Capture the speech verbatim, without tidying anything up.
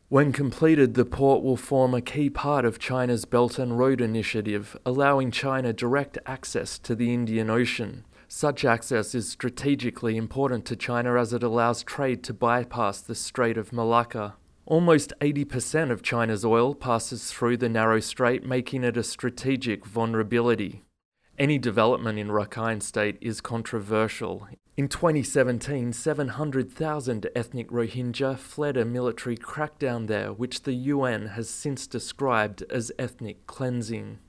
When completed, the port will form a key part of China's Belt and Road Initiative, allowing China direct access to the Indian Ocean. Such access is strategically important to China as it allows trade to bypass the Strait of Malacca. Almost eighty percent of China's oil passes through the narrow strait, making it a strategic vulnerability. Any development in Rakhine State is controversial. In twenty seventeen, seven hundred thousand ethnic Rohingya fled a military crackdown there, which the U N has since described as ethnic cleansing.